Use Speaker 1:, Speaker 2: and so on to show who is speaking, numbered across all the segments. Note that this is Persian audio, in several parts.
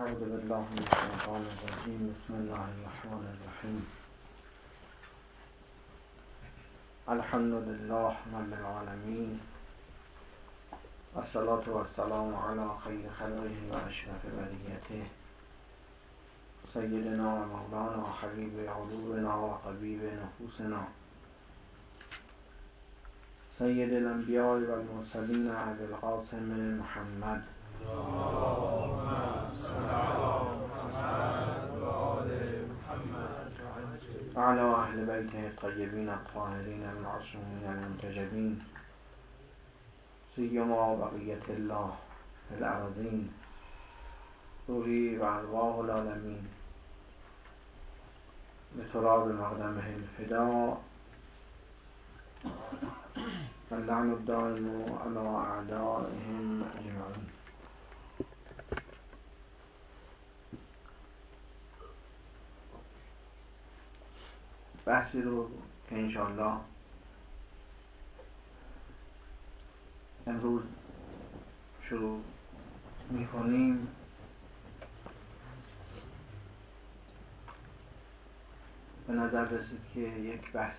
Speaker 1: أعوذ بالله من الشيطان الرجيم. بسم الله الرحمن الرحيم. الحمد لله رب العالمين، والصلاة والسلام على خير خلقه وأشرف بريته سيدنا ومولانا حبيب قلوبنا وحبيب نفوسنا سيد الأنبياء والمرسلين أبي القاسم محمد وعلى أهل بيته الطيبين الطاهرين المعصومين المنتجبين سيما بقية الله في الأرضين روحي وأرواح العالمين بتراب مقدمه الفداء، واللعن الدائم على أعدائهم أجمعين. بحثی رو که انشاءالله امروز شروع می‌کنیم به نظر رسید که یک بحث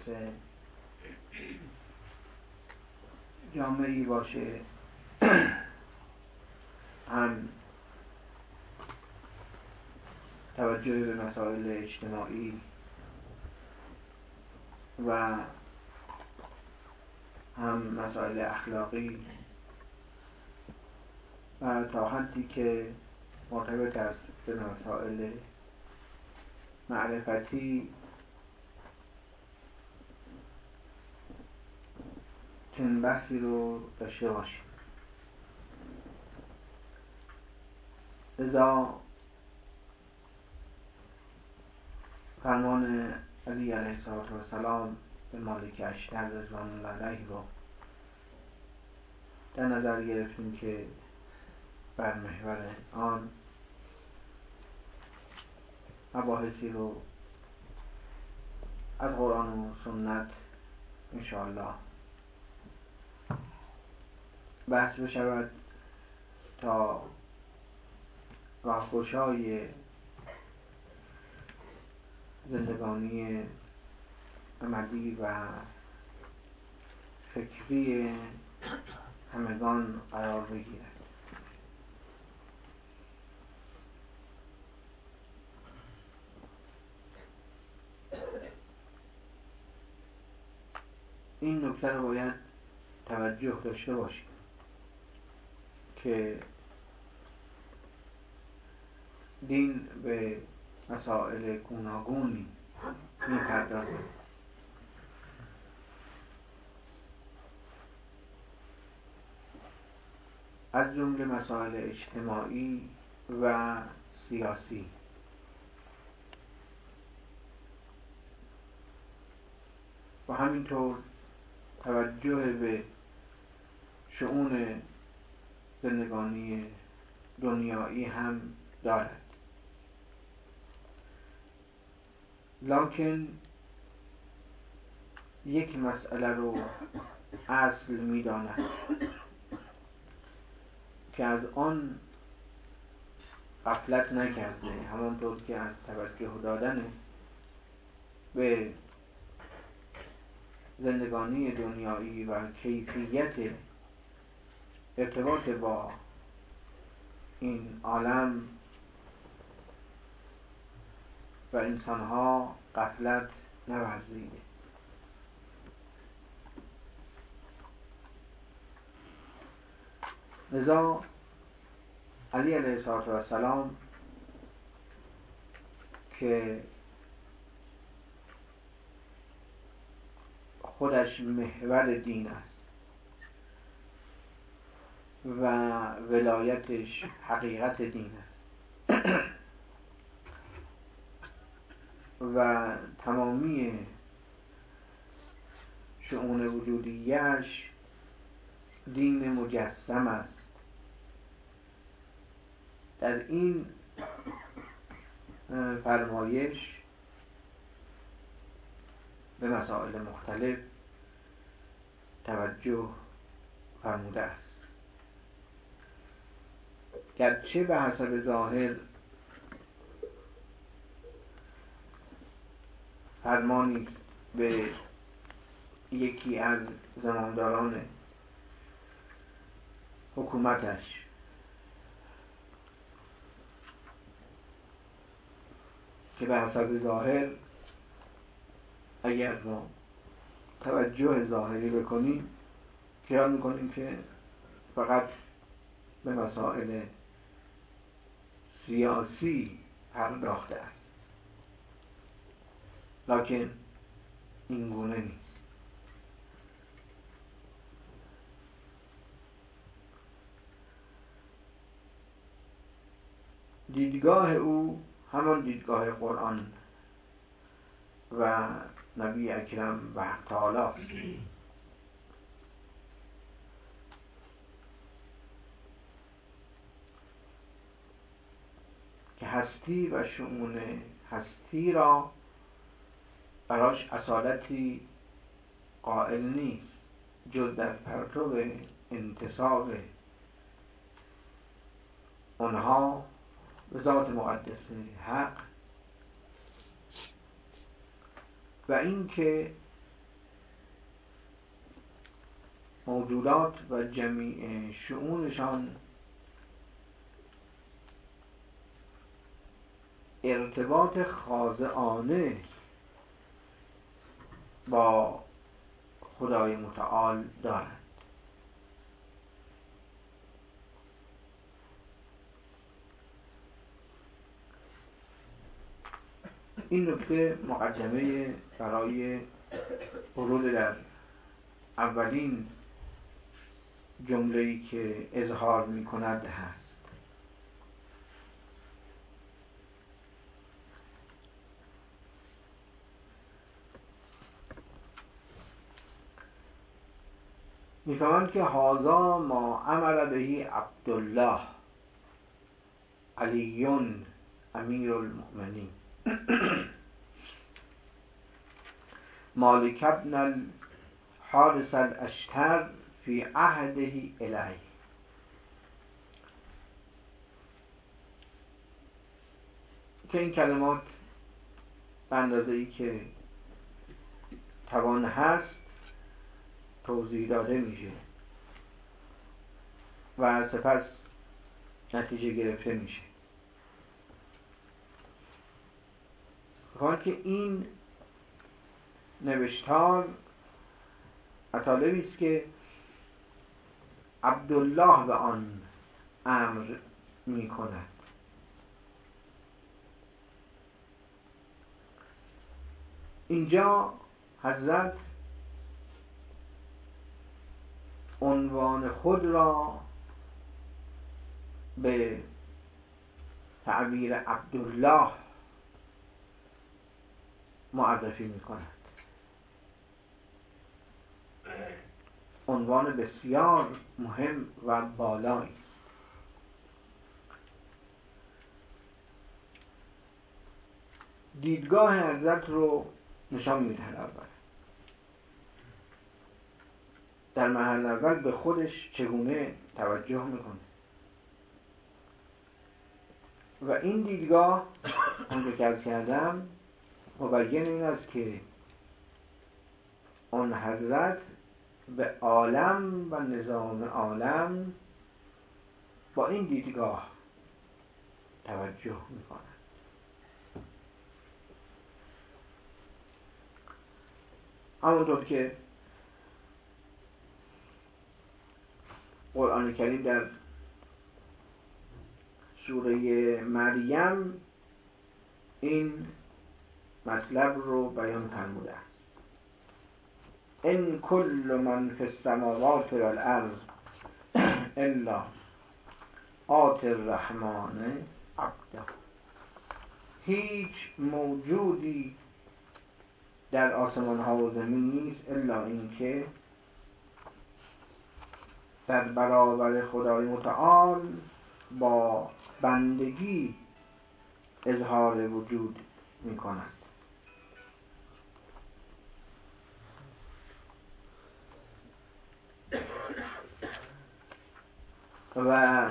Speaker 1: جامعی باشه، هم توجه به مسائل اجتماعی و هم مسائل اخلاقی و تا حدی که مرتبط است به مسائل معرفتی چنین بحثی رو داشته باشیم. لذا فرمان علی علیه السلام به مالک اشتر رضوان الله علیه رو در نظر گرفتیم که بر محور آن مباحثی رو از قرآن و سنت انشاءالله بحث بشود تا راهگشای زندگانی عملی و فکری همگان قرار بگیرد. این نکته رو باید توجه داشته باشیم که دین به مسائل گوناگونی می‌پردازد، از جمله مسائل اجتماعی و سیاسی. و همینطور توجه به شؤون زندگانی دنیایی هم دارد، لکن یک مسئله رو اصل می‌داند که از آن غفلت نکرده، همانطور که از توجه دادن به زندگانی دنیایی و کیفیت ارتباط با این عالم و انسانها غفلت نورزیده. لذا علی علیه السلام که خودش محور دین است و ولایتش حقیقت دین است و تمامی شؤون وجودیش دین مجسم است، در این فرمایش به مسائل مختلف توجه فرموده است. گرچه به حسب ظاهر فرمانی است به یکی از زمامداران حکومتش که به حسب ظاهر اگر ما توجه ظاهری بکنیم خیال میکنیم که فقط به مسائل سیاسی پرداخته است، لکن این گونه نیست. دیدگاه او همان دیدگاه قرآن و نبی اکرم و حق تعالی است که هستی و شؤون هستی را براش اصالتی قائل نیست جز در پرتو انتساب آنها به ذات مقدس حق و اینکه موجودات و جمیع شؤونشان ارتباط خاضعانه با خدای متعال دارند. این نکته مقدمه برای ورود در اولین جمله‌ای که اظهار می‌کند هست. می‌فهمند که هذا ما امر به عبدالله علی امیر المؤمنین مالک ابن الحارث الاشتر فی عهده الیه. که این کلمات به اندازه‌ای که توان هست توضیح داده میشه و سپس نتیجه گرفته میشه. حال که این نوشتار مطالبی است که عبدالله به آن امر می کند. اینجا حضرت عنوان خود را به تعبیر عبدالله معرفی می کند. عنوان بسیار مهم و بالایی است. دیدگاه حضرت رو نشان می‌دهد. اول در محل اول به خودش چگونه توجه میکنه و این دیدگاه همونطور که عرض کردم مبین این است که آن حضرت به عالم و نظام عالم با این دیدگاه توجه میکنه. همونطور که قرآن کریم در سوره مریم این مطلب رو بیان فرموده است. ان کل من فی السماوات والارض الا آتی الرحمن عبدا. هیچ موجودی در آسمان ها و زمین نیست الا اینکه در برابر خدای متعال با بندگی اظهار وجود می کند. و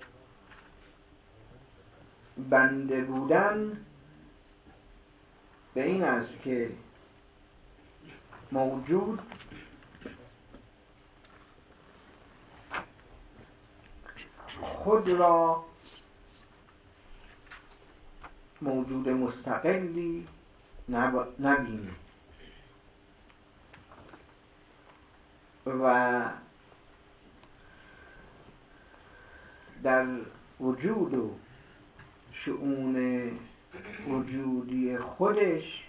Speaker 1: بنده بودن به این است که موجود خود را موجود مستقلی نبینه و در وجود و شؤون وجودی خودش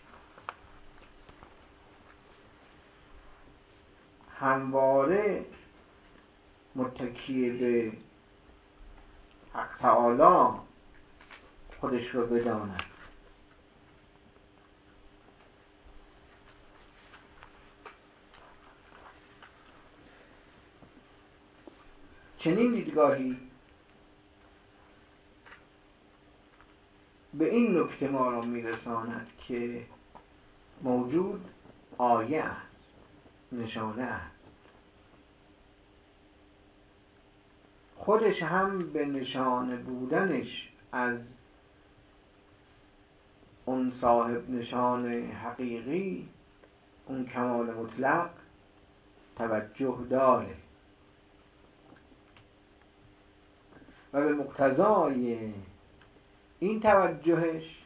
Speaker 1: همواره متکی به حق تعالی خودش رو بداند. چنین دیدگاهی به این نکته ما را میرساند که موجود آیه است، نشانه است. خودش هم به نشانه بودنش از اون صاحب نشان حقیقی، اون کمال مطلق توجه داره و به مقتضای این توجهش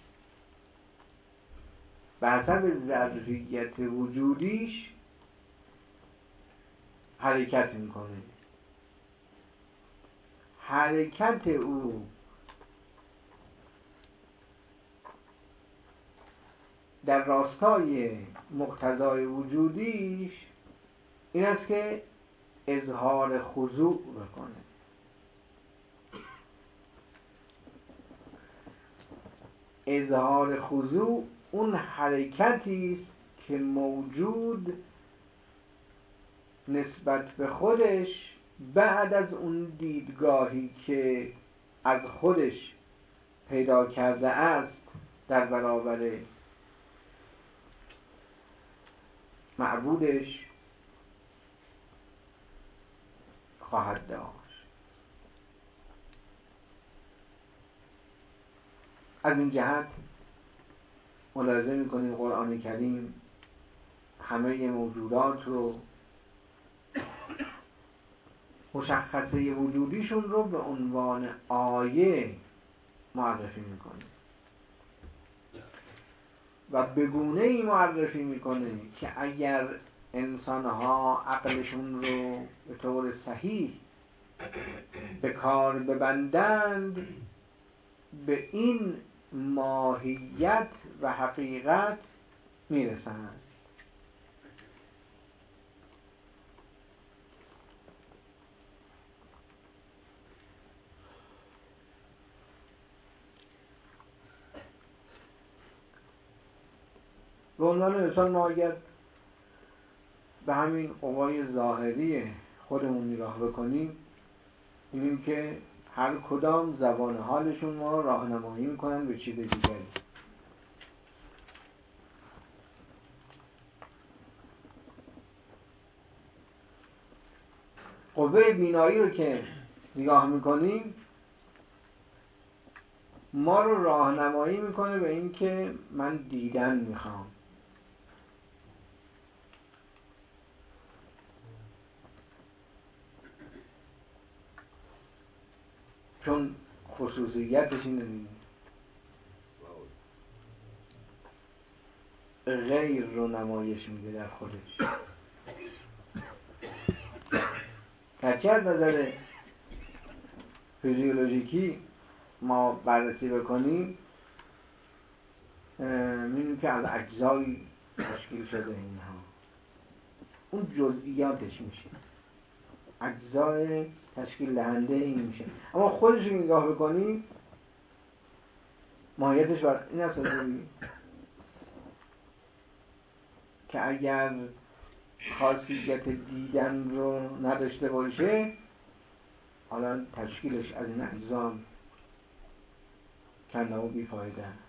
Speaker 1: به حسب ظرفیت وجودیش حرکت میکنه. حرکت او در راستای مقتضای وجودیش این است که اظهار خضوع بکنه. اظهار خضوع اون حرکتی است که موجود نسبت به خودش بعد از اون دیدگاهی که از خودش پیدا کرده است در برابر معبودش خواهد داشت. از این جهت ملاحظه می‌کنیم قرآن کریم همه موجودات رو مشخصه وجودیشون رو به عنوان آیه معرفی میکنه و به گونه‌ای معرفی میکنه که اگر انسان‌ها عقلشون رو به طور صحیح به کار ببندند به این ماهیت و حقیقت میرسند. به عنوان مثال ما اگر به همین قوای ظاهری خودمون نگاه بکنیم می‌بینیم که هر کدام زبان حالشون ما را راهنمایی میکنن به چیز دیگری. قوه بینایی رو که نگاه میکنیم ما رو راهنمایی میکنه به این که من دیدن میخوام. چون خصوصیتش اینه غیر رو نمایش میده در خودش. هرچی از نظر فیزیولوژیکی ما بررسی بکنیم می‌بینیم که از اجزایی تشکیل شده اینها. اون جزئیاتش میشه، اجزای تشکیل دهنده این میشه. اما خودش رو نگاه بکنیم ماهیتش بر این اساسی که اگر خاصیت دیدن رو نداشته باشه حالا تشکیلش از این اجزا کنده و بیفایده است.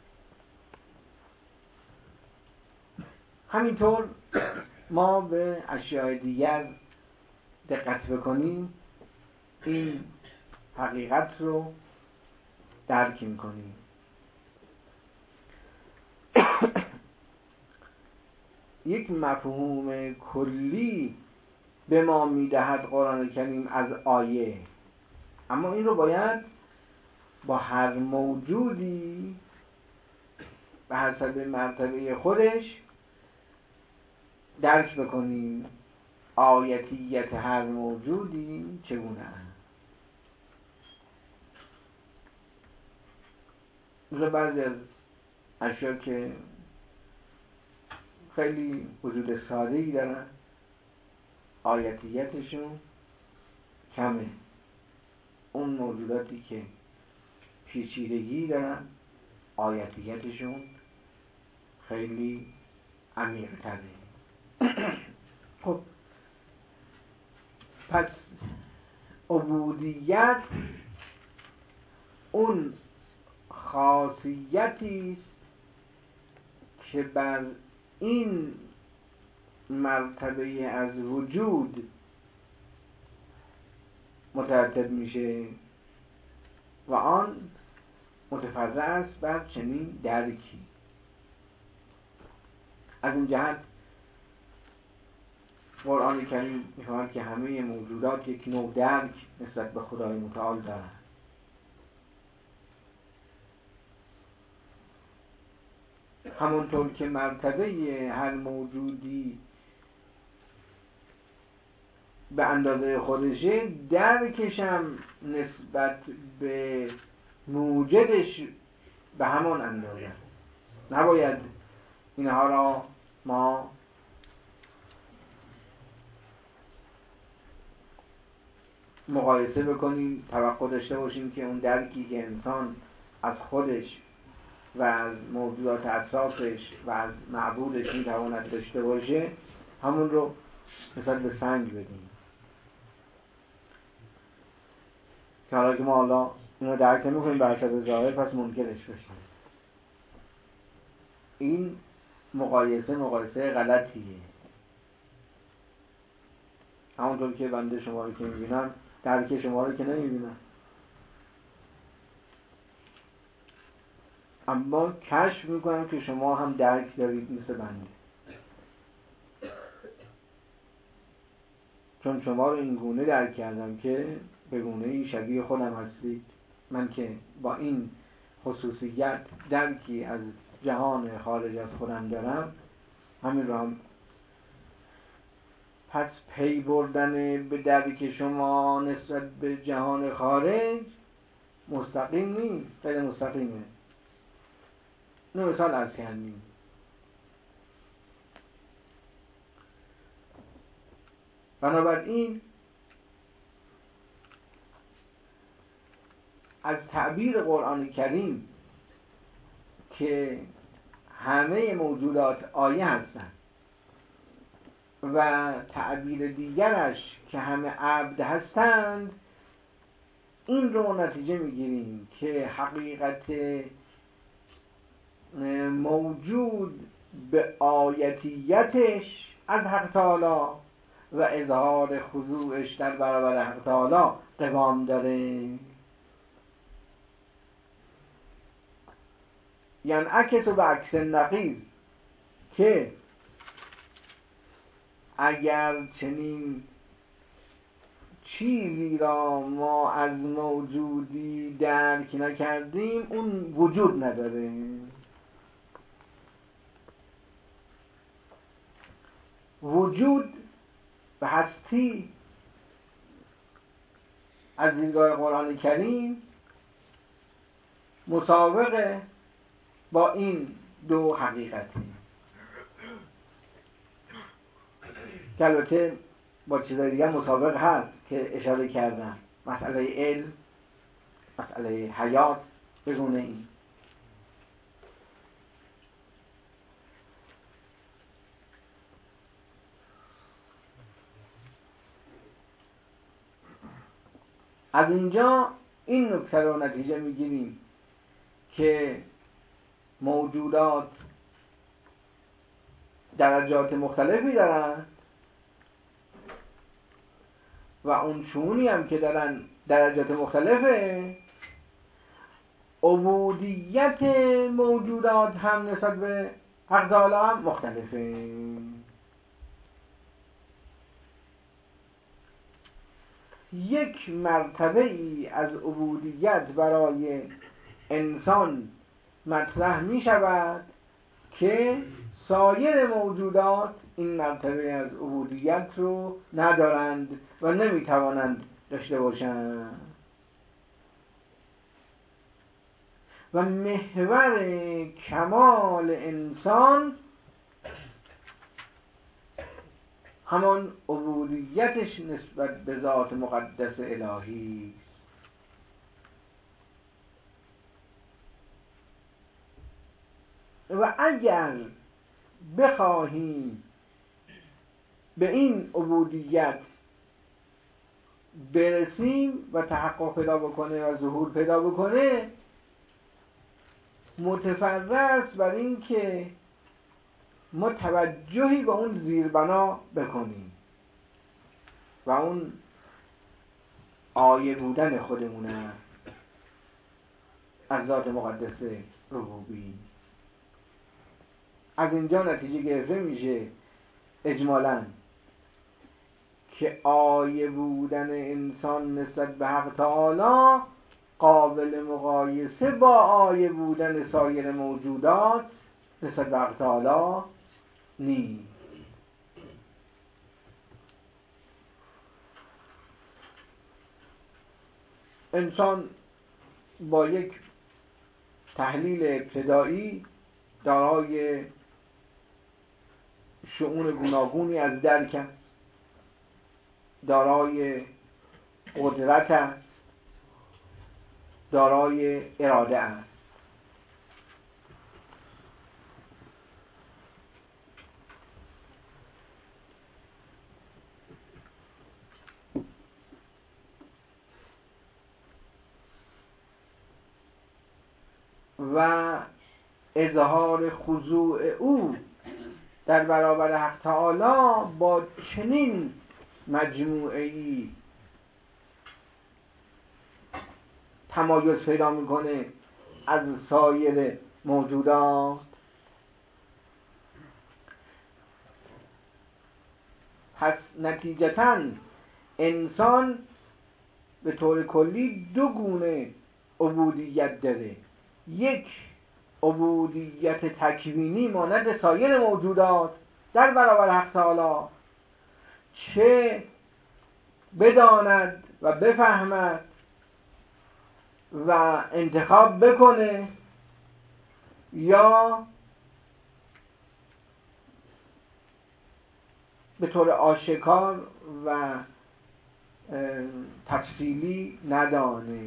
Speaker 1: همینطور ما به اشیاء دیگر دقت بکنیم این حقیقت رو درک می‌کنیم. یک مفهوم کلی به ما میدهد قرآن کریم از آیه، اما این رو باید با هر موجودی به حسب مرتبه خودش درک بکنیم آیتیت هر موجودی چگونه است. مثلا بعضی از اشیاء که خیلی وجود ساده‌ای دارن آیتیتشون کمه، اون موجوداتی که پیچیدگی دارن آیتیتشون خیلی عمیق تره. خب پس عبودیت اون خاصیتی است که بر این مرتبه از وجود مترتب میشه و آن متفرع است بر چنین درکی. از این جهت قرآن کریم می‌فرماید که همه موجودات یک نوع درک نسبت به خدای متعال دارند. همونطور که مرتبه هر موجودی به اندازه خودشه، درکش هم نسبت به موجدش به همان اندازه. نباید اینها را ما مقایسه بکنیم، توقع داشته باشیم که اون درکی که انسان از خودش و از موجودات اطرافش و از معبودش میتواند داشته باشه همون رو مثلا به سنگ بدیم. که حالا که ما اینو درک نمی‌کنیم بر حسب ظاهر، پس منکرش بشیم. این مقایسه غلطیه. همونطور که بنده شما رو که میبینم درک شما رو که نمیبینم، اما کشف میکنم که شما هم درک دارید مثل بنده، چون شما رو این گونه درک کردم که به گونه‌ای شبیه خودم هستید. من که با این خصوصیت درکی از جهان خارج از خودم دارم، همین رو هم پس پی بردن به درک شما نسبت به جهان خارج مستقیم نیست، غیر مستقیمه. اینو مثال عرض کردیم. بنابراین از تعبیر قرآن کریم که همه موجودات آیه هستند و تعبیر دیگرش که همه عبد هستند، این رو نتیجه میگیریم که حقیقت موجود به آیتیتش از حق تعالی و اظهار خضوعش در برابر حق تعالی قوام داره. یعنی عکس و به عکس نقیض که اگر چنین چیزی را ما از موجودی درک نکردیم اون وجود نداره. وجود و هستی از دیدگاه قرآن کریم مساوقه با این دو حقیقتی که البته با چیزای دیگه مسابقه هست که اشاره کردم، مسئله علم، مسئله حیات بگونه این. از اینجا این نکته رو نتیجه میگیریم که موجودات درجات مختلفی دارن و اون شؤونی هم که دارن درجات مختلفه. عبودیت موجودات هم نسبت به حق تعالی هم مختلفه. یک مرتبه ای از عبودیت برای انسان مطرح می شود که سایر موجودات این مرتبه از عبودیت رو ندارند و نمی توانند داشته باشند و محور کمال انسان همان عبودیتش نسبت به ذات مقدس الهی است. و اگر بخواهیم به این عبودیت برسیم و تحقق پیدا بکنه و ظهور پیدا بکنه، متفرع است بر این که ما توجهی به اون زیربنا بکنیم و اون آیه بودن خودمون است از ذات مقدس ربوبی. از اینجا نتیجه گرفته میشه اجمالاً که آیه بودن انسان نسبت به حق تعالی قابل مقایسه با آیه بودن سایر موجودات نسبت به حق تعالی نیست. انسان با یک تحلیل ابتدایی دارای شؤون گوناگونی از درک است، دارای قدرت است، دارای اراده است. و اظهار خضوع او در برابر حق تعالی با چنین مجموعه‌ای تمایز پیدا میکنه از سایر موجودات. پس نتیجتاً انسان به طور کلی دو گونه عبودیت داره. یک عبودیت تکوینی مانند سایر موجودات در برابر حق تعالی، چه بداند و بفهمد و انتخاب بکنه یا به طور آشکار و تفصیلی ندانه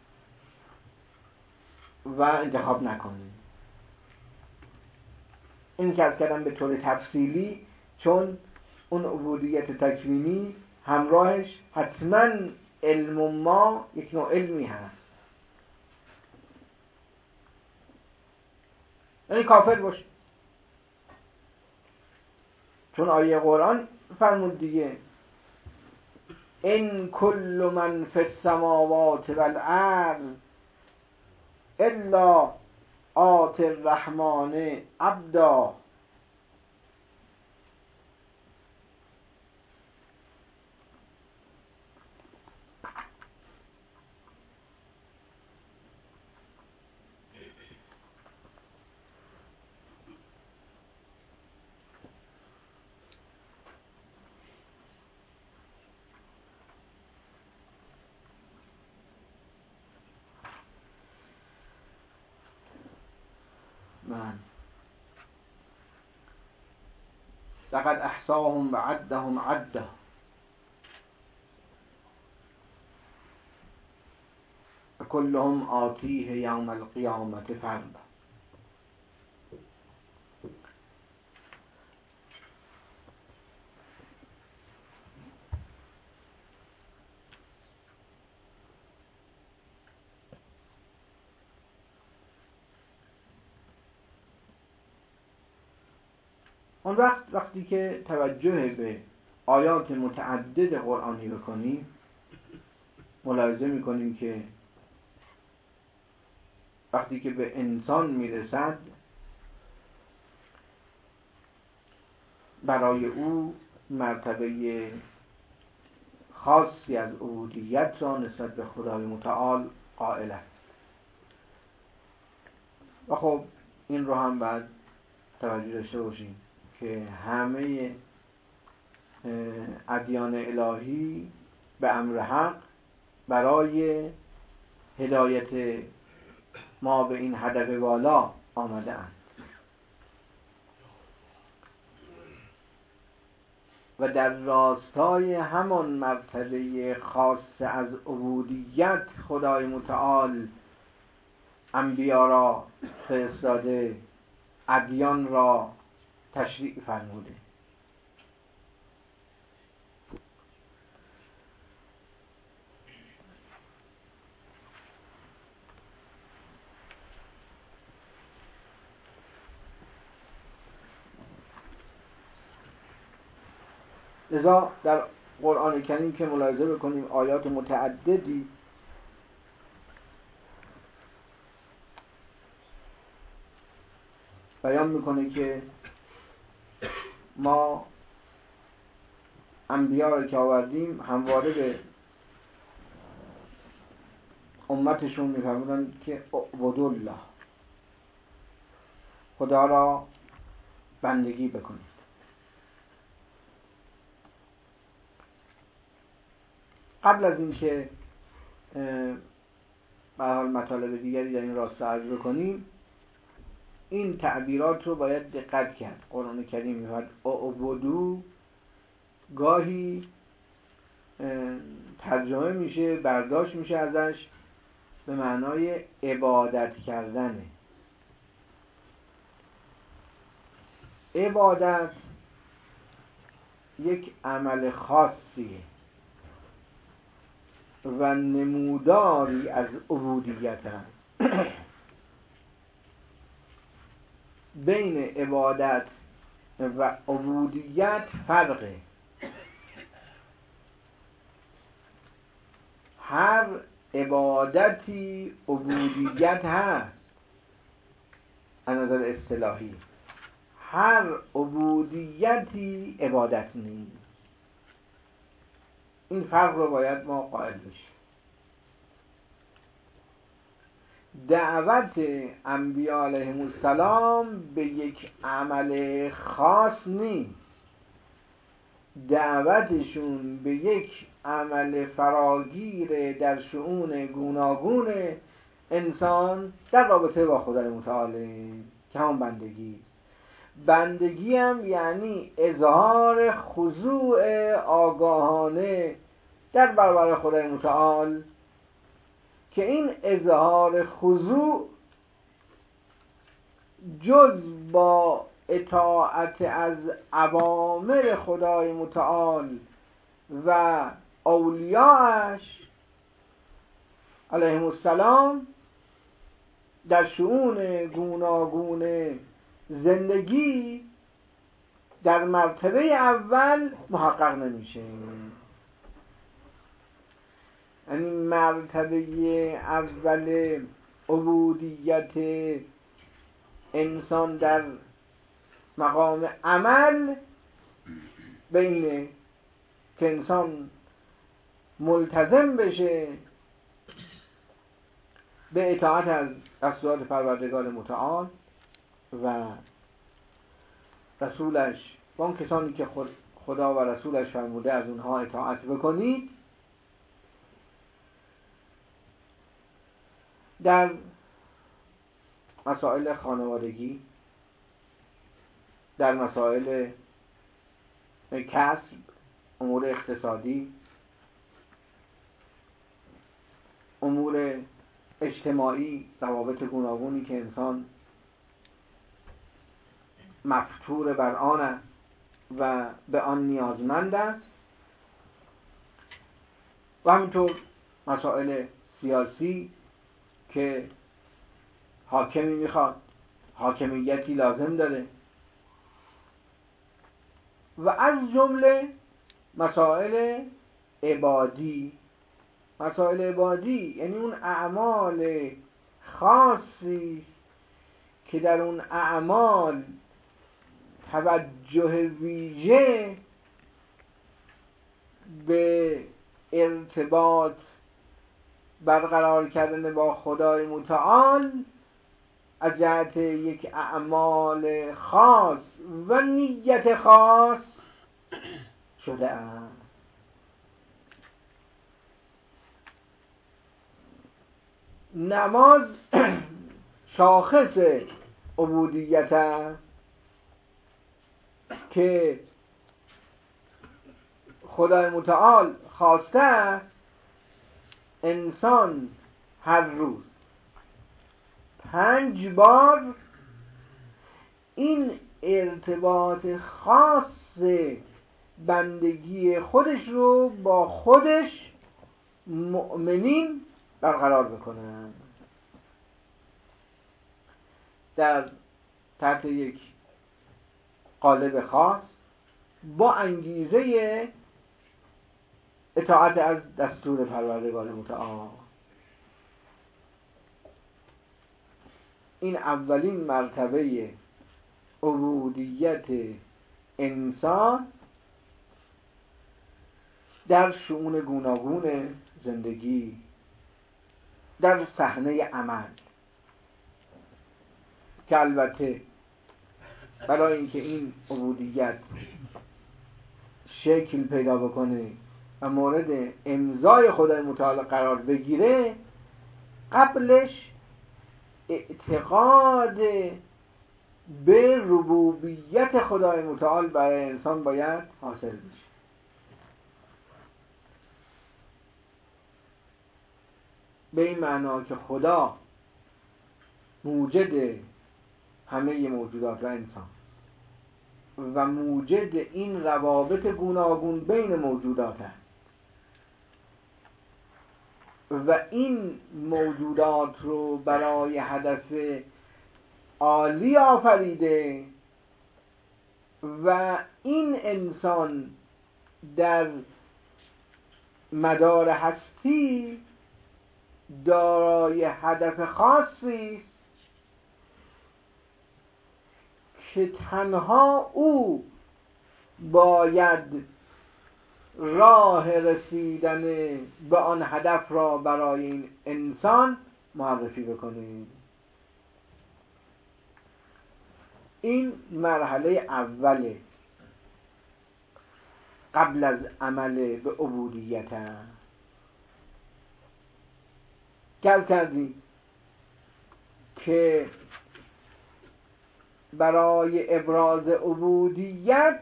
Speaker 1: و انتخاب نکنه. این که از کردم به طور تفصیلی، چون اون عبودیت تکوینی همراهش حتما علم ما یک نوع علمی هست، یعنی کافر باشه، چون آیه قرآن فرمود دیگه ان کل من فی السماوات والارض الا آتی الرحمن عبدا. من لقد احصاهم و عدهم عدا و کلهم آتیه یوم القیامت فردا. اون وقتی که توجه به آیات متعدد قرآنی بکنیم، ملاحظه میکنیم که وقتی که به انسان میرسد برای او مرتبه خاصی از عبودیت را نسبت به خدای متعال قائل است. و خب این رو هم باید توجه داشته باشیم که همه ادیان الهی به امر حق برای هدایت ما به این هدف والا آمده اند و در راستای همان مرتبه خاص از عبودیت خدای متعال انبیا را فرستاده، ادیان را تشریع فرموده. لذا در قرآن کریم که ملاحظه بکنیم آیات متعددی بیان میکنه که ما انبیا رو که آوردیم همواره به امتشون میفرمودن که اعبدوا الله، خدا را بندگی بکنید. قبل از اینکه به حال مطالب دیگری در این راستا عرض بکنیم، این تعبیرات رو باید دقت کرد. قرآن کریم میگه اعبدوا، گاهی ترجمه میشه، برداشت میشه ازش به معنای عبادت کردنه. عبادت یک عمل خاصیه و نموداری از عبودیت است. بین عبادت و عبودیت فرقه. هر عبادتی عبودیت هست از نظر اصطلاحی، هر عبودیتی عبادت نیست. این فرق رو باید ما قائل بشیم. دعوت انبیاء علیهم السلام به یک عمل خاص نیست، دعوتشون به یک عمل فراگیر در شؤون گوناگون انسان در رابطه با خدای متعال که همون بندگی هم یعنی اظهار خضوع آگاهانه در برابر خدای متعال، که این اظهار خضوع جز با اطاعت از اوامر خدای متعال و اولیاءش علیهم السلام در شؤون گوناگون زندگی در مرتبه اول محقق نمیشه. یعنی مرتبه اول عبودیت انسان در مقام عمل بینه که انسان ملتزم بشه به اطاعت از دستورات پروردگار متعال و رسولش و اون کسانی که خدا و رسولش فرموده از اونها اطاعت بکنید. در مسائل خانوادگی، در مسائل کسب، امور اقتصادی، امور اجتماعی، روابط گوناگونی که انسان مفتور بر آن است و به آن نیازمند است، و همینطور مسائل سیاسی که حاکمی میخواد، حاکمیتی لازم داره، و از جمله مسائل عبادی. مسائل عبادی یعنی اون اعمال خاصی که در اون اعمال توجه ویژه به ارتباط برقرار کردن با خدای متعال از جهت یک اعمال خاص و نیت خاص شده است. نماز شاخص عبودیت است که خدای متعال خواسته است انسان هر روز 5 بار این ارتباط خاص بندگی خودش رو با خودش مؤمنین برقرار بکنن در تحت یک قالب خاص با انگیزه اطاعت از دستور پروردگار متعال. این اولین مرتبه عبودیت انسان در شؤون گوناگون زندگی، در صحنه عمل، که البته برای اینکه این عبودیت شکل پیدا بکنه و مورد امضای خدای متعال قرار بگیره، قبلش اعتقاد به ربوبیت خدای متعال برای انسان باید حاصل بشه. به این معنا که خدا موجد همه موجودات و انسان و موجد این روابط گوناگون بین موجودات است و این موجودات رو برای هدف عالی آفریده و این انسان در مدار هستی دارای هدف خاصی که تنها او باید راه رسیدن به آن هدف را برای این انسان معرفی بکنه. این مرحله اوله قبل از عمل به عبودیت است که عرض کردیم که برای ابراز عبودیت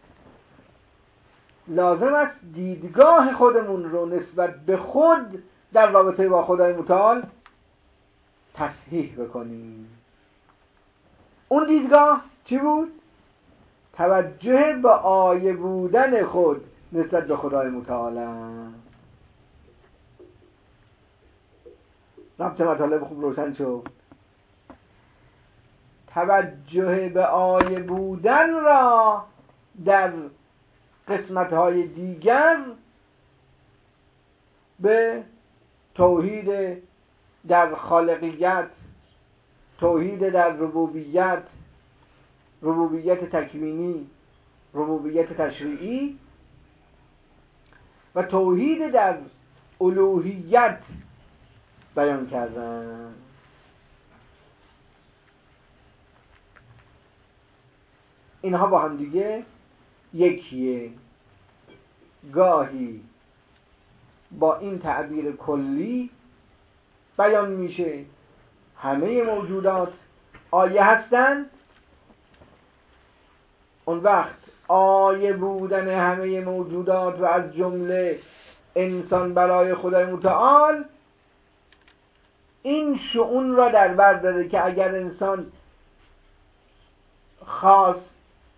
Speaker 1: لازم است دیدگاه خودمون رو نسبت به خود در رابطه با خدای متعال تصحیح بکنیم. اون دیدگاه چی بود؟ توجه به آیه بودن خود نسبت به خدای متعال است. ربط مطالب خوب روشن شد. توجه به آیه بودن را در قسمت‌های دیگر به توحید در خالقیت، توحید در ربوبیت، ربوبیت تکوینی، ربوبیت تشریعی و توحید در الوهیت بیان کردن. اینها با هم دیگه یکیه. گاهی با این تعبیر کلی بیان میشه همه موجودات آیه هستند، اون وقت آیه بودن همه موجودات و از جمله انسان برای خدای متعال این شؤون را در بر داره که اگر انسان خواست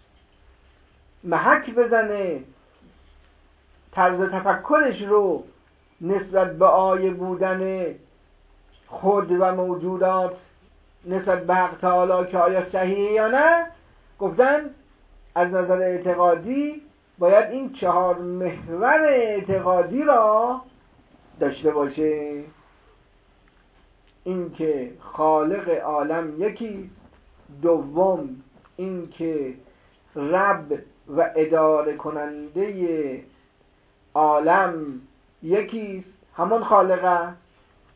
Speaker 1: محک بزنه طرز تفکرش رو نسبت به آیه بودن خود و موجودات نسبت به حق تعالی که آیا صحیحه یا نه، گفتن از نظر اعتقادی باید این 4 محور اعتقادی را داشته باشه. این که خالق عالم یکیست، دوم این که رب و اداره کننده عالم یکیست، همون خالق است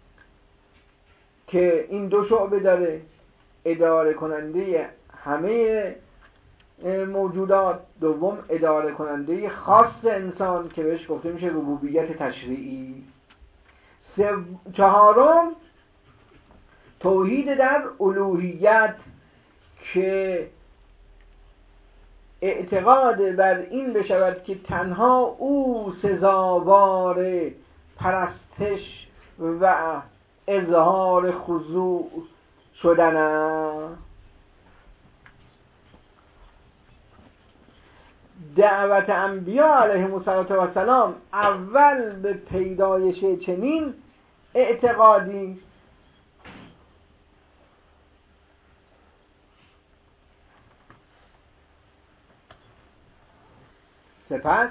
Speaker 1: که این دو شعبه داره، اداره کننده همه موجودات، دوم اداره کننده خاص انسان که بهش گفته میشه ربوبیت تشریعی، چهارم توحید در الوهیت که اعتقاد بر این بشود که تنها او سزاوار پرستش و اظهار خضوع شدن است. دعوت انبیا علیهم السلام اول به پیدایش چنین اعتقادی، سپس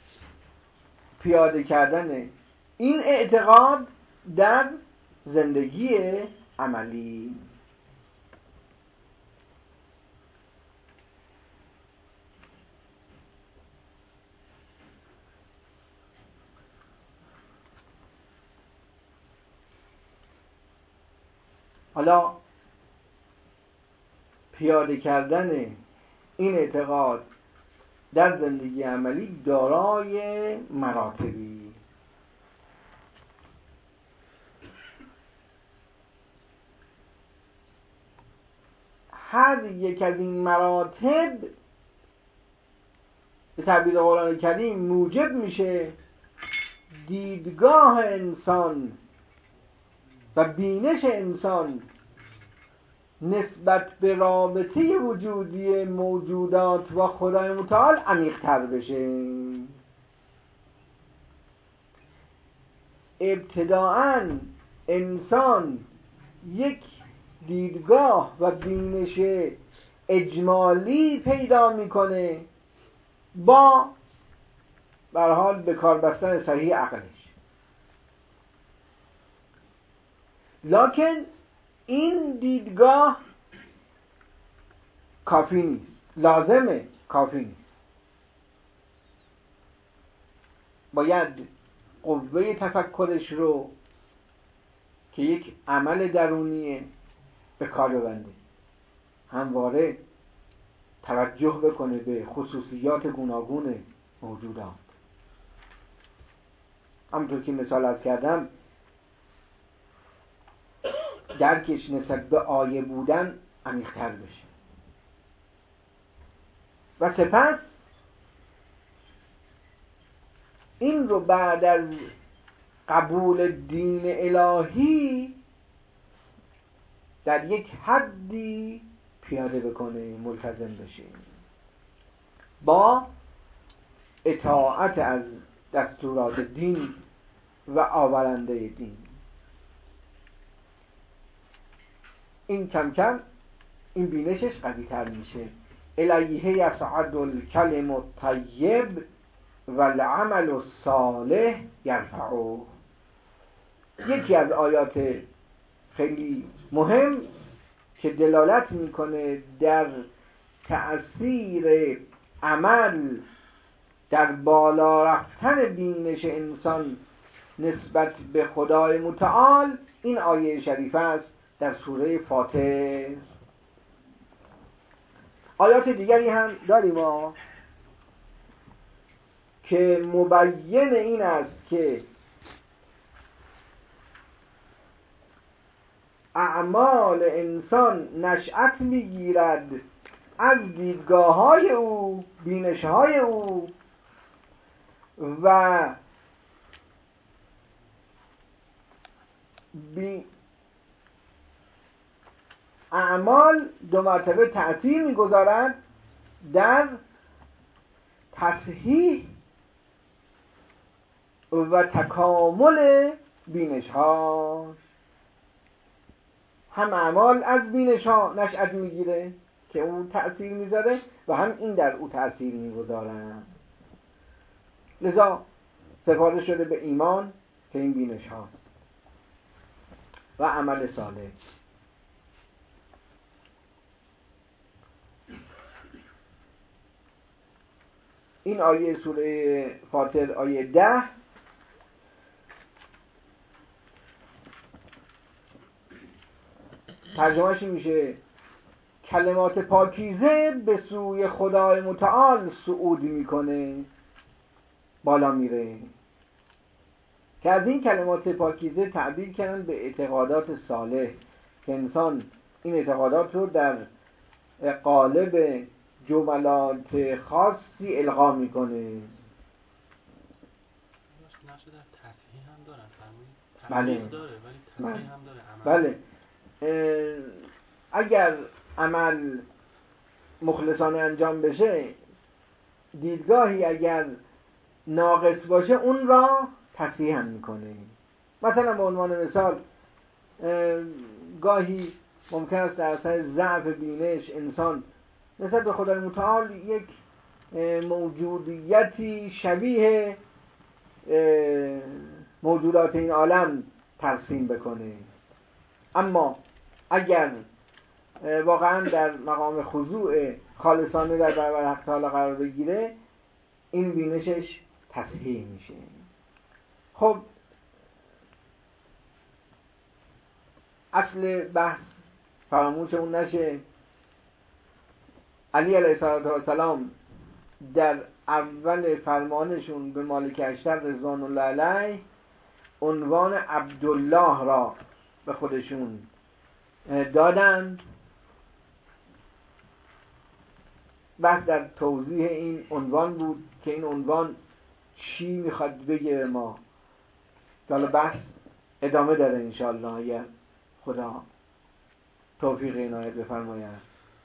Speaker 1: پیاده کردن این اعتقاد در زندگی عملی. حالا پیاده کردن این اعتقاد در زندگی عملی دارای مراتبی، هر یک از این مراتب به تعبیر قرآن کریم موجب میشه دیدگاه انسان و بینش انسان نسبت به رابطه وجودی موجودات و خدای متعال عمیق‌تر بشه. ابتداءً انسان یک دیدگاه و بینش اجمالی پیدا میکنه با به هر حال به کار بستن صحیح عقلش، لکن این دیدگاه کافی نیست، لازمه کافی نیست، باید قوه تفکرش رو که یک عمل درونیه به کار ببنده، همواره توجه بکنه به خصوصیات گوناگون موجودات، همونطور که مثال عرض کردم درکش نسبت به آیه بودن عمیق‌تر بشه و سپس این رو بعد از قبول دین الهی در یک حدی پیاده بکنه، ملتزم بشه با اطاعت از دستورات دین و آورنده دین. این کم کم این بینشش قوی تر میشه. الیه یصعد الکلم الطیب و العمل الصالح یرفعه. یکی از آیات خیلی مهم که دلالت میکنه در تأثیر عمل در بالا رفتن بینش انسان نسبت به خدای متعال، این آیه شریفه است در سوره فاطر. آیات دیگری هم داریم که مبین این است که اعمال انسان نشأت میگیرد از دیدگاه‌های او، بینش‌های او و اعمال دو مرتبه تأثیر می‌گذارند در تصحیح و تکامل بینش‌ها. هم اعمال از بینش‌ها نشأت میگیره که اون تأثیر میذاره و هم این در او تأثیر میگذارن. لذا سپارش شده به ایمان که این بینش هاست و عمل صالح. این آیه سوره فاطر آیه 10 ترجمهش میشه کلمات پاکیزه به سوی خدای متعال صعود میکنه، بالا میره. که از این کلمات پاکیزه تعبیر کردن به اعتقادات صالح که انسان این اعتقادات رو در قالب جملات خاصی القا میکنه.
Speaker 2: نقش در تصحیح هم دارن،
Speaker 1: بله
Speaker 2: داره ولی تصحیح هم داره.
Speaker 1: بله. اگر عمل مخلصانه انجام بشه، دیدگاهی اگر ناقص باشه اون را تصحیح هم میکنه. مثلا به عنوان مثال گاهی ممکن است در اثر ضعف بینش انسان نسبت به خدای متعال یک موجودیتی شبیه موجودات این عالم ترسیم بکنه، اما اگر واقعا در مقام خضوع خالصانه در برابر حق تعالی قرار بگیره، این بینشش تصحیح میشه. خب اصل بحث فراموشمون نشه، علی علیه السلام در اول فرمانشون به مالک اشتر رضوان الله علیه عنوان عبدالله را به خودشون دادن. بحث در توضیح این عنوان بود که این عنوان چی میخواد بگه ما، که حالا بحث ادامه داره انشاءالله اگر خدا توفیق عنایت بفرماید.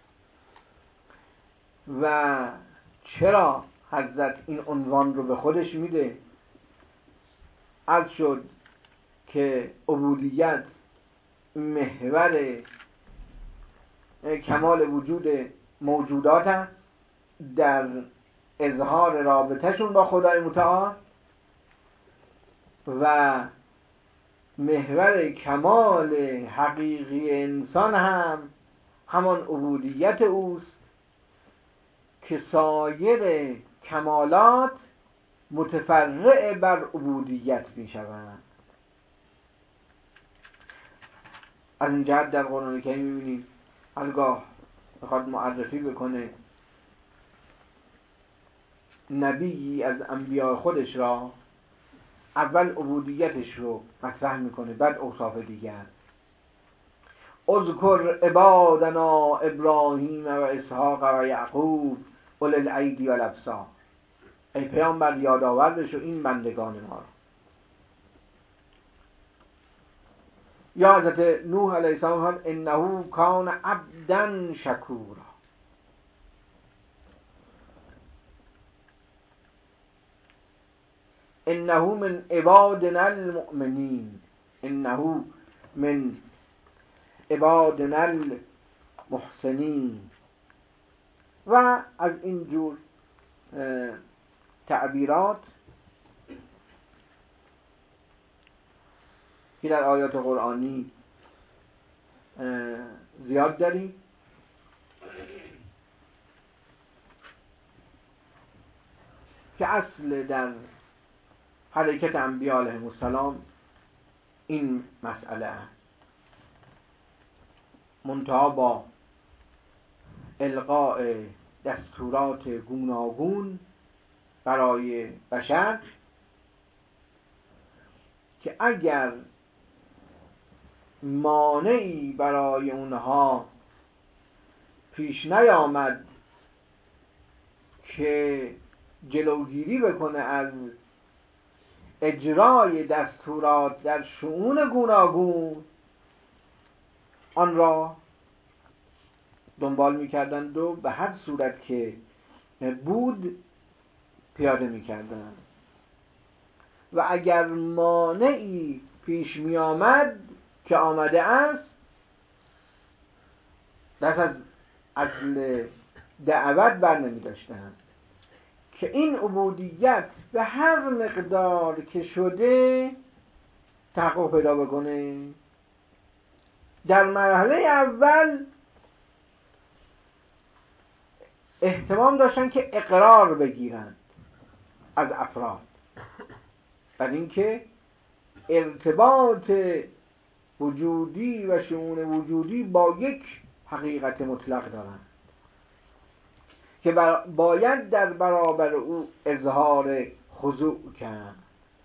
Speaker 1: و چرا حضرت این عنوان رو به خودش میده؟ عرض شد که عبودیت محور کمال وجود موجودات است در اظهار رابطهشون با خدای متعال، و محور کمال حقیقی انسان هم همان عبودیت اوست که سایر کمالات متفرع بر عبودیت می شوند. از این جهت در قرآن کریم می بینیم هرگاه بخواد معرفی بکنه نبیی از انبیاء خودش را، اول عبودیتش رو مطرح میکنه، بعد اوصاف دیگر. اذکر عبادنا ابراهیم و اسحاق و یعقوب اولی الایدی و الابصار. ای پیامبر یادآور بشو این بندگان ما رو. یا حضرت نوح علیه السلام انه کان عبدا شکورا. انه من عبادنا المؤمنین، انه من عبادنا المحسنین و از این جور تعبیرات که در آیات قرآنی زیاد داریم. که اصل در حرکت انبیاء علیهم السلام این مسئله است، منتها با القاء دستورات گوناگون برای بشر که اگر مانعی برای اونها پیش نیامد که جلوگیری بکنه از اجرای دستورات در شؤون گوناگون، آن را دنبال می‌کردند و به هر صورت که بود پیاده می‌کردند. و اگر مانعی پیش می‌آمد که آمده است، دست از اصل دعوت بر نمی‌داشتند که این عبودیت به هر مقدار که شده تحقق پیدا بکنه. در مرحله اول اهتمام داشتن که اقرار بگیرن، از افراد، بر اینکه ارتباط وجودی و شؤون وجودی با یک حقیقت مطلق دارند که باید در برابر او اظهار خضوع کرد.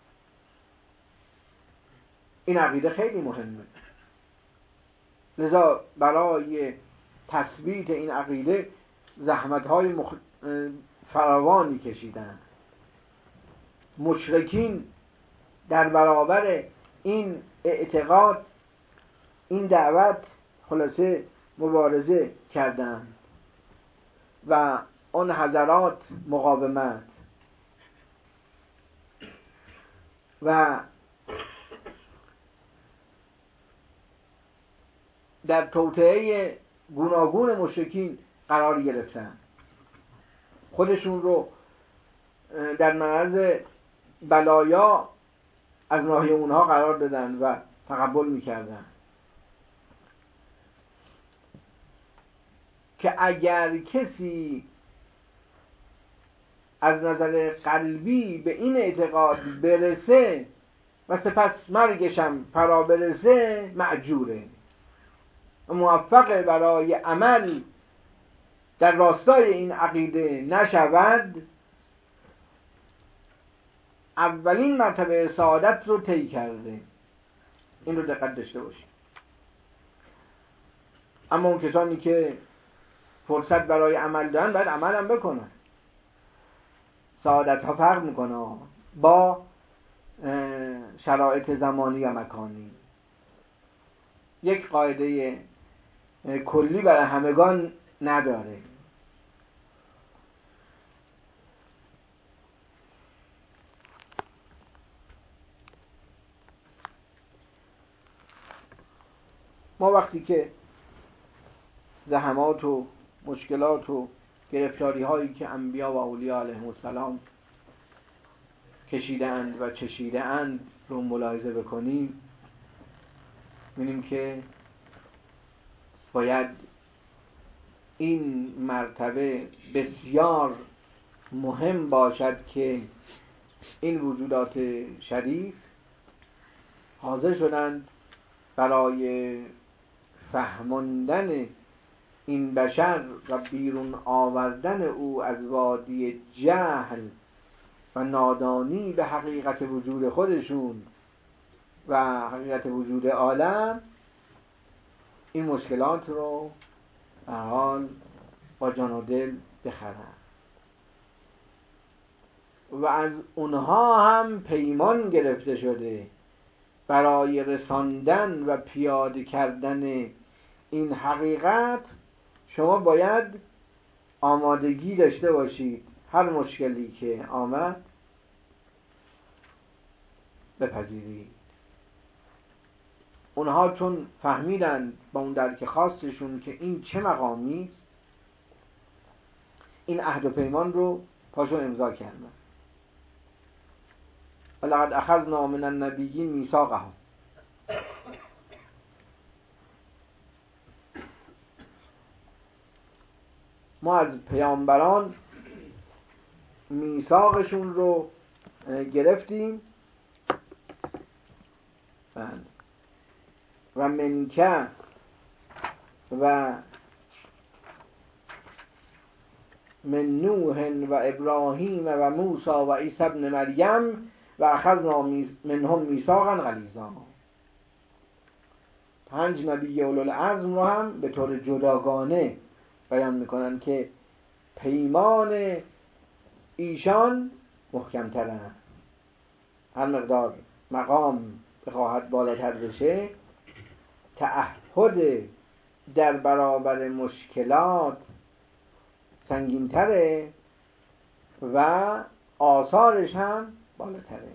Speaker 1: این عقیده خیلی مهمه. لذا برای تثبیت این عقیده زحمت‌های فراوانی کشیدن. مشرکین در برابر این اعتقاد، این دعوت، خلاصه مبارزه کردند و اون حضرات مقاومت و در توطئه گوناگون مشرکین قرار گرفتن، خودشون رو در معرض بلایا از ناحیه اونها قرار دادن و تقبل میکردن که اگر کسی از نظر قلبی به این اعتقاد برسه و سپس مرگشم فرا برسه مأجوره و موفق برای عمل در راستای این عقیده نشود، اولین مرتبه سعادت رو طی کرده. این رو دقت داشته باشید. اما اون کسانی که فرصت برای عمل دارن باید عمل هم بکنن. سعادت ها فرق میکنه با شرایط زمانی و مکانی. یک قاعده کلی برای همگان نداره. ما وقتی که زحمات و مشکلات و گرفتاری هایی که انبیا و اولیاء علیهم السلام کشیدند و چشیدند رو ملاحظه بکنیم، می‌بینیم که باید این مرتبه بسیار مهم باشد که این وجودات شریف حاضر شدند برای فهماندن این بشر و بیرون آوردن او از وادی جهل و نادانی به حقیقت وجود خودشون و حقیقت وجود عالم، این مشکلات رو به حال با جان و دل بخرن و از اونها هم پیمان گرفته شده برای رساندن و پیاده کردن این حقیقت. شما باید آمادگی داشته باشید هر مشکلی که آمد بپذیرید. اونها چون فهمیدند با اون درک خاصشون که این چه مقامی است، این عهد و پیمان رو پاشون امضا کردن. ولقد اخذنا من النبیین میثاقهم. ما از پیامبران میثاقشون رو گرفتیم و منکه و من نوح و ابراهیم و موسی و عیسی ابن مریم و اخذنا منهم میثاقا غلیظا. 5 نبی اولوالعزم رو هم به طور جداگانه بیان میکنن که پیمان ایشان محکمتر است. هر مقدار مقام بخواهد بالاتر بشه، تعهد در برابر مشکلات سنگین‌تره و آثارش هم بالاتره.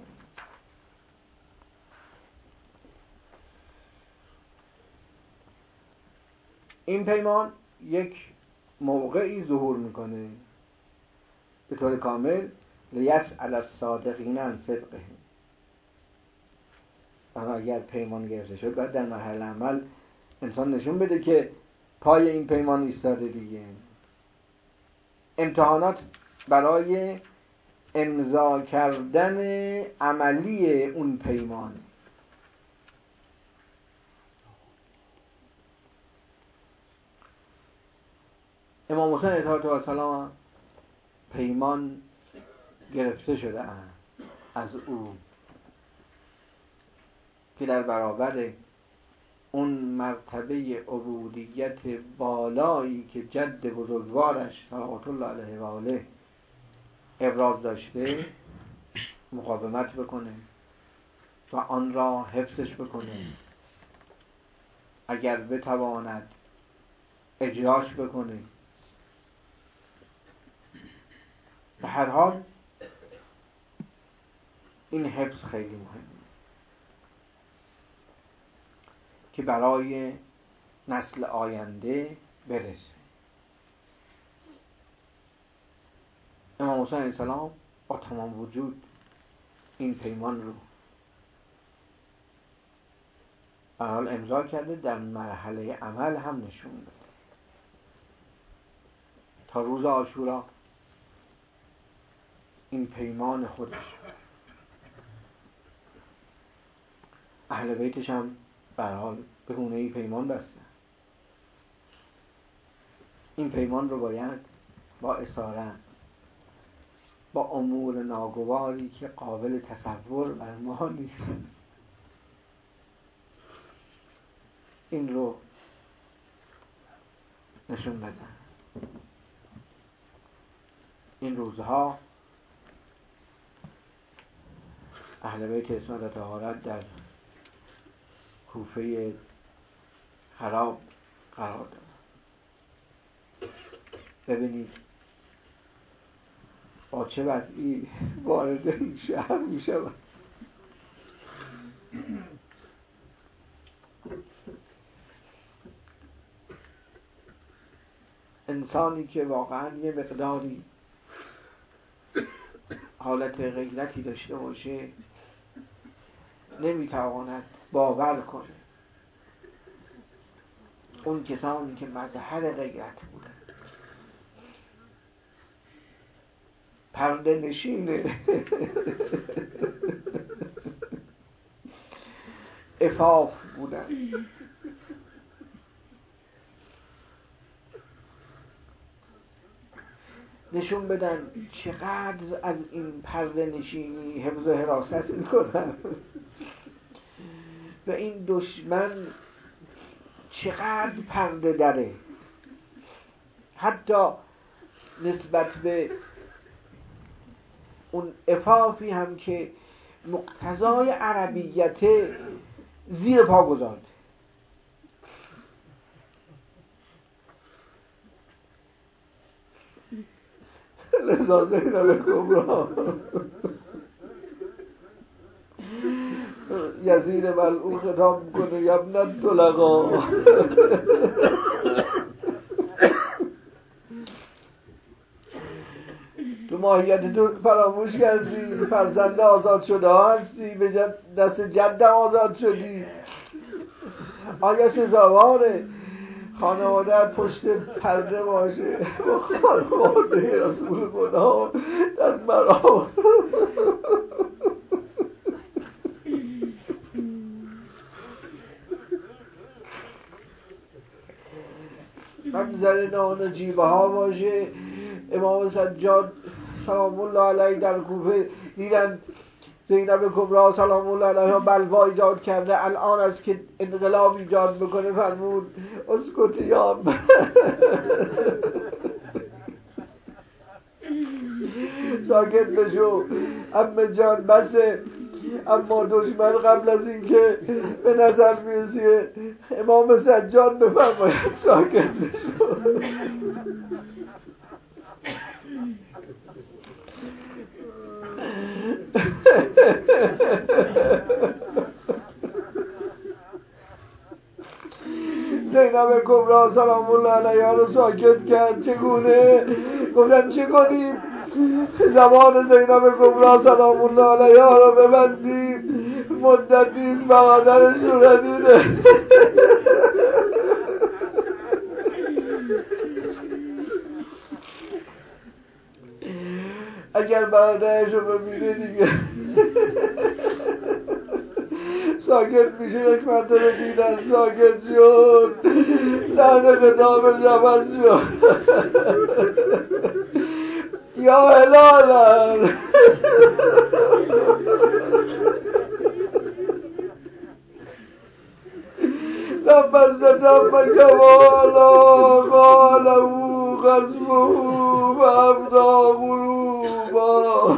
Speaker 1: این پیمان یک موقعی ظهور میکنه به طور کامل، لیسأل الصادقین عن صدقهم. اما اگر پیمان گرفته شد باید در مرحله عمل انسان نشون بده که پای این پیمان ایستاده دیگه. امتحانات برای امضا کردن عملی اون پیمان. امام حسین علیه السلام پیمان گرفته شده اند از او که در برابر اون مرتبه عبودیت بالایی که جد بزرگوارش صلوات الله علیه و آله ابراز داشته مقاومت بکنه و آن را حفظش بکنه، اگر بتواند اجراش بکنه. به هر حال این حفظ خیلی مهمه که برای نسل آینده برسه. امام حسین علیه السلام با تمام وجود این پیمان رو به حال امضا کرده، در مرحله عمل هم نشون داده. تا روز عاشورا این پیمان خودش اهل بیتش هم به هر حال به گونه‌ای پیمان بستن. این پیمان رو باید با اسارت، با امور ناگواری که قابل تصور بر ما نیست، این رو نشون بدن. این روزها اهل بیت اسمت و طهارت در کوفه خراب قرار دارن. ببینید با چه وضعی وارد این شهر می شود. انسانی که واقعا یه مقداری حالت غیرتی داشته باشه نمیتواند باور کنه اون کسانی که مظهر غیرت بودن، پرده نشین عفاف بودن، نشون بدن چقدر از این پرده نشینی حفظ و حراست میکنن و این دشمن چقدر پرده داره. حتی نسبت به اون عفافی هم که مقتضای عربیت زیر پا گذارده. لذا زینب کبرا یزید ملعون خطاب میکنه یبنت طلقا، تو ماهیت تو فراموش کردی، فرزند آزاد شده هستی، به دست جدم آزاد شدی. آیا سزاواره خانواده‌ات پشت پرده باشه با خانواده رسول خدا در مرام؟ منظر نان جیبه ها باشه. امام سجاد سلام الله علیه در کوفه دیدن زینب کبرا سلام الله علیها بلوا ایجاد کرده، الان است که انقلاب ایجاد بکنه، فرمود اسکت یا ساکت بشو عمه جان بسه. اما دشمن قبل از این که به نظر میرسه امام سجاد بفرماید ساکت بشو. زینب کبرا سلام الله علیها رو ساکت کرد. چگونه؟ گفتن چه کنیم؟ زبان زینب کبرا سلام الله علیها رو ببندیم، مدتیست برادرش رو ندیده. اگر برادرش رو ببینه دیگه ساکت میشه. یک مرتبه رو دیدن ساکت شد، لحن خطابش عوض شد. یا هلالن لما استتم کمالا قاله خصمه فابدی غروبا.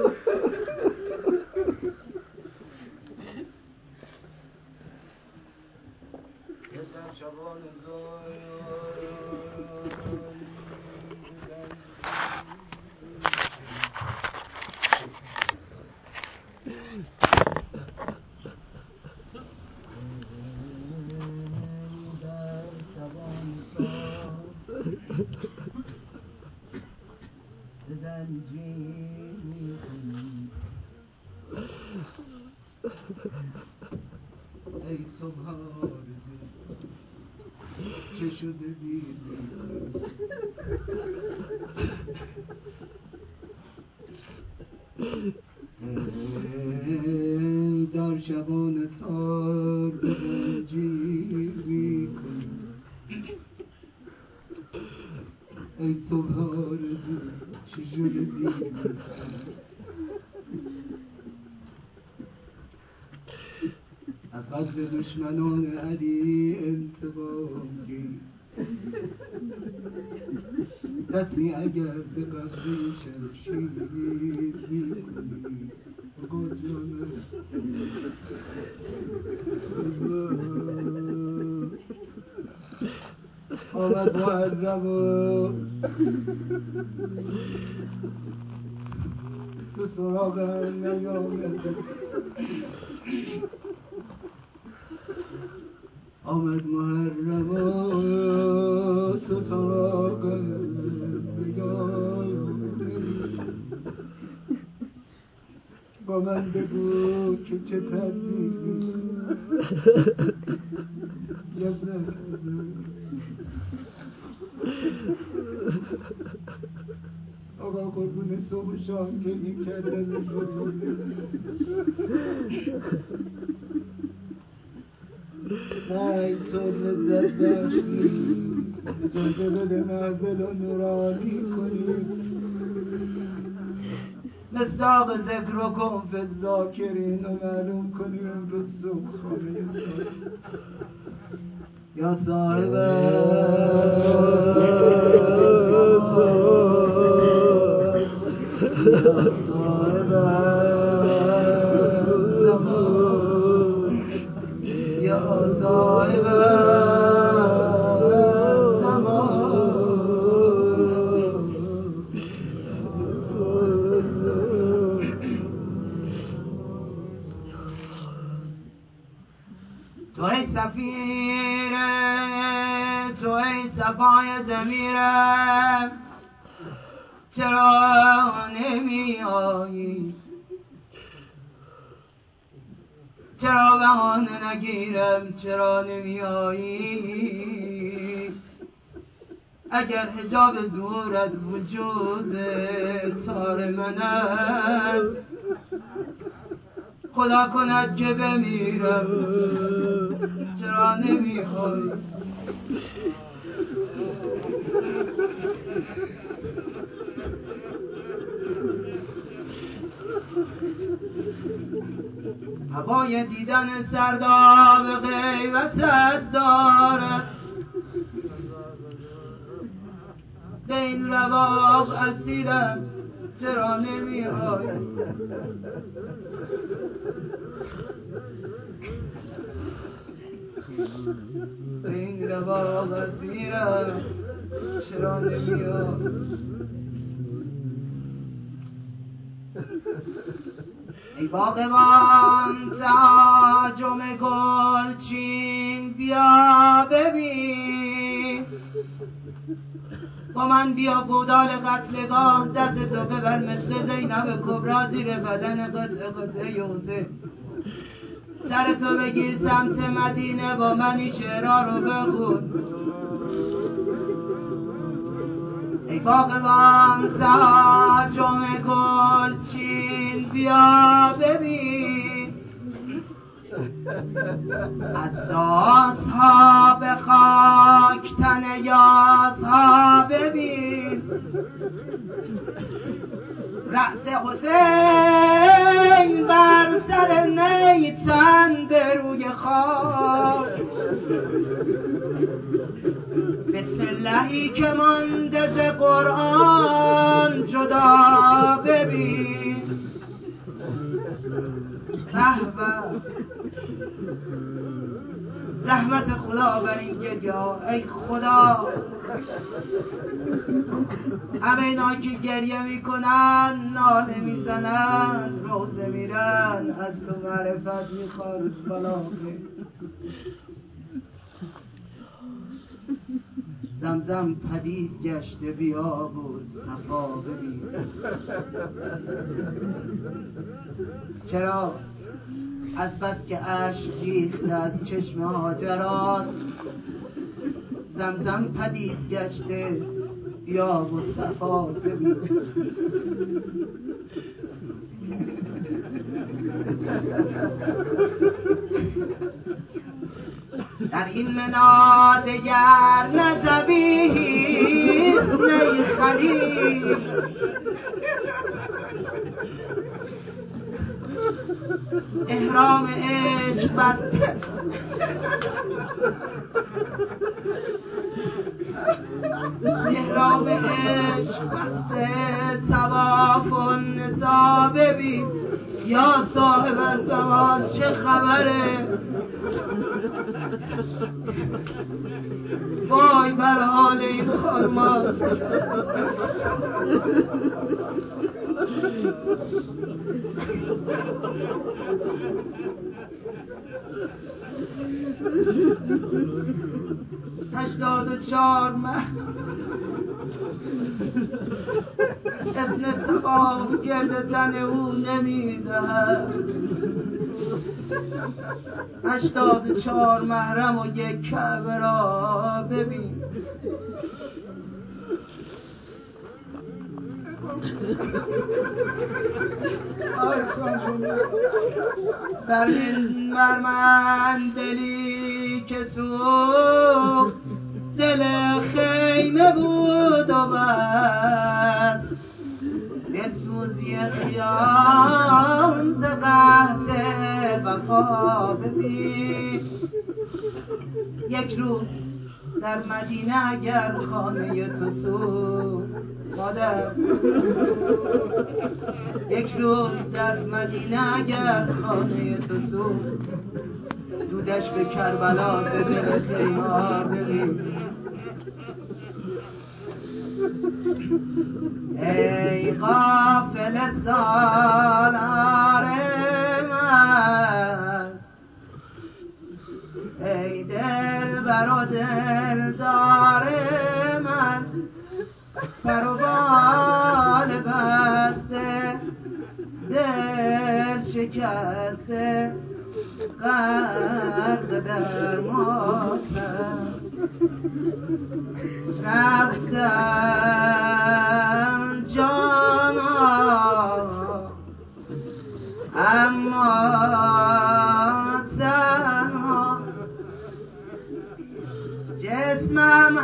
Speaker 1: ای صبح آرزو چه شده دیدی در شبان تار به زنجیر میکنی. ای صبح آرزو چه شده دیدی قدر دشمنان علی انتقام گیر. دستی اگر به قدر شمشیر میکنی آقا جانم آمد محرم و تو سراغم نیامدی. آمد محرم و تو سراغم با من بگو که چه تبدیلی یبنک آقا قربون صبح و شام گریه کردن نه تو لذت بخشی اجازه بده محفل و نورانی کنی. مصداق ذکر و کن فی الذاکرین و معلوم کنیم امروز صبح خانه صبح. یا صاحب یا صاحب زمان یا صاحب تو ای سفیر تو ای صفای ضمیرم چرا نمی آیی چرا بهانه نگیرم چرا نمی آیی اگر حجاب ظهورت وجود تار من است خدا کند که بمیرم چرا نمی آیی هوای دیدن سرداب غیبتت دارد به این رواق اسیرم چرا نمی آیی به این رواق اسیرم چرا نمی آیی ای باغبان تهاجم گلچین بیا ببین با من بیا گودال قتلگاه دست تو ببر مثل زینب کبرا زیر بدن قطع قطع یوسف سر تو بگیر سمت مدینه با من این شعرها رو بخون
Speaker 3: ای باغبان ساجم گلچین بیا ببین از دازها به خاک تن یازها ببین رأس حسین بر سر نیتن به روی خاک بسم اللهی که مانده ز قرآن جدا ببین به رحمت خدا بر این گریه ها. ای خدا همه اینا که گریه میکنن ناله میزنن روزه میرن از تو معرفت میخوان بلاغه زمزم پدید گشته بیا بود صفا ببین چرا از بس که اشک ریخت از چشم هاجران زمزم پدید گشته بیا و صفا ببین در این منا دگر نه ذبیحیست نه خلیل احرام عشق بسته احرام عشق بسته طواف النساء ببین یا صاحب الزمان چه خبره وای بر حال این خانمات هشتاد و چهار ماه ابن تواف گرد تن او نمیدهد 84 محرم و یک کعبه را ببین بر من دلی که سوخت دل خیمه بود و بس دلسوزی خیام ز قحط وفا ببین یک روز در مدینه اگر خانه تو سوخت مادر یک روز در مدینه اگر خانه تو سوخت دودش به کربلا به دل خیمه ببین ای غافل سالار من ای دل بر و دلدار من پر و بال بسته دل شکسته غرق در ماتم رفتم جانا اما تنها جسمم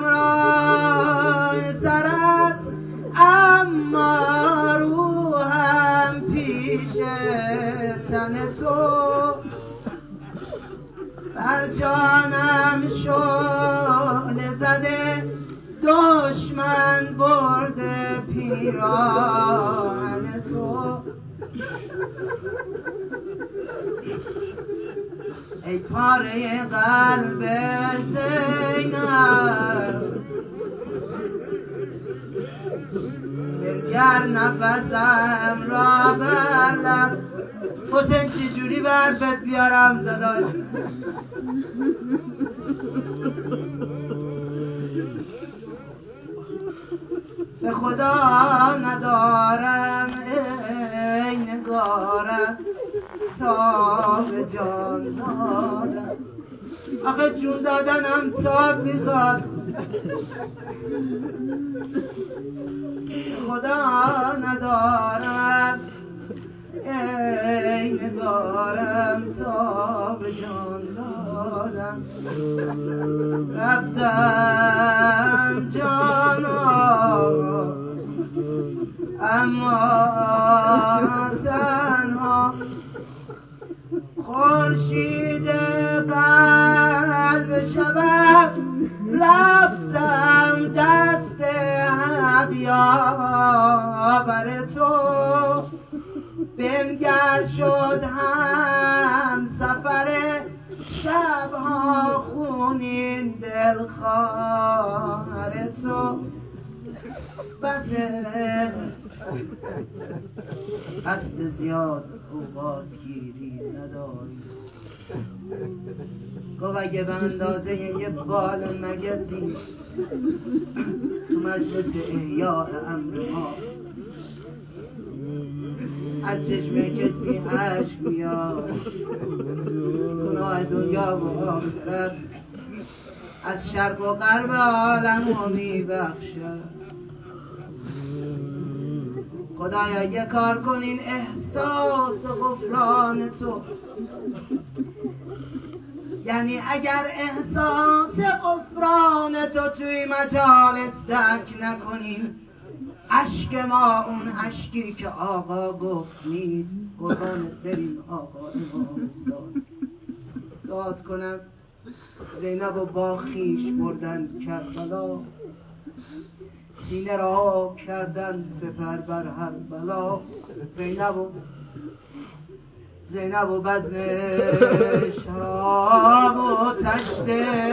Speaker 3: همراه سرت اما روحم پیش تن تو بر جانم شعله زده دشمن برده پیراهن تو ای پاره قلب زینب دلگر نفسم را بر لب حسین چجوری برفت بیارم داداش به خدا ندارم ای نگارم تا به جان دادم آخه جون دادنم تاب میخواد خدا ندارم ای نگارم تا به جان دادم رفتم جانا اما تنها خورشید قلب شبم رفتم دست بیاور تو بنگر شد هم سفر شبها خونین دلخواه تو بسه قصد زیاد اوقات گیری نداری گفت اگه به اندازه یه بال مگسی تو مجلس احیاء امر ما از چشم کسی عشق میاد گناه دنیا و آخرت از شرق و غرب عالم رو میبخشد خدایا یه کار کنین احساس غفران تو یعنی اگر احساس غفران تو توی مجالس درک نکنیم اشک ما اون اشکی که آقا گفت نیست قربانت بریم آقا امام صادق داد کنم زینب و با خیش بردن کربلا سینه را کردن سپر بر هر بلا زینب و بزم شراب و تشت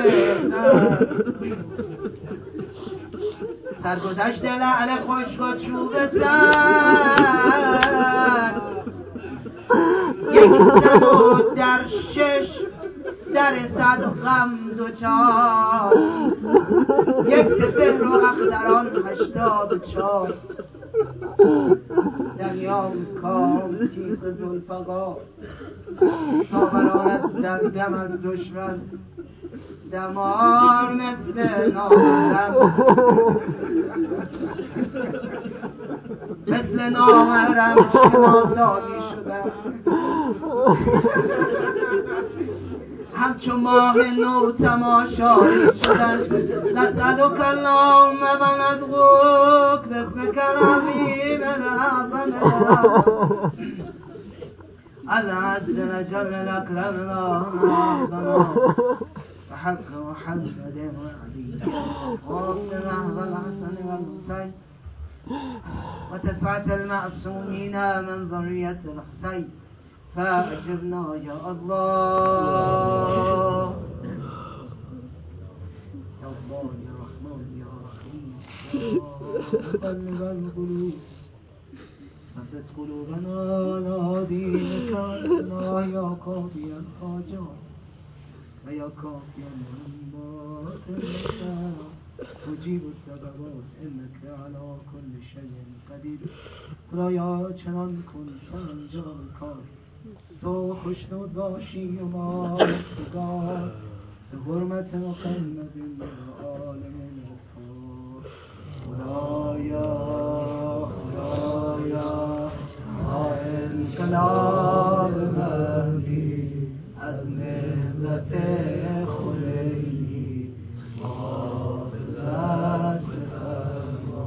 Speaker 3: سرگذشت لعل خشک و چوب سر یک زن و در شش در صد غم دوچار یک سپهر و اختران 84 در نیام کام تیغ ذوالفقار تا براند در دم از دشمن دمار مثل نامحرم شناسایی شدن همچون ماه نو تماشایی شدن نسألک اللهم و ندعوک باسمک العظیم الأعظم العز وجل الأكرم اللهم بحق محمد وعلي وفاطمة والحسن والحسين وتسعة المعصومين من ذرية الحسين فأجبنا يا الله يا الله يا رحمن يا رحيم يا مقلب القلوب ثبت قلوبنا على دينك يا قاضي الحاجات ويا كافي المهمات إنك مجيب الدعوات إنك على كل شيء قدير خدایا چنان کن سرانجام کار تو خوشنود باشی و ما رستگار به حرمت محمد و آل اطهار خدایا تا انقلاب مهدی از نهضت خمینی محافظت فرما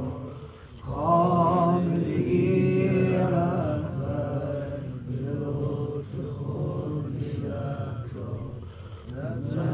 Speaker 3: خامنه‌ای رهبر به لطف خود نگهدار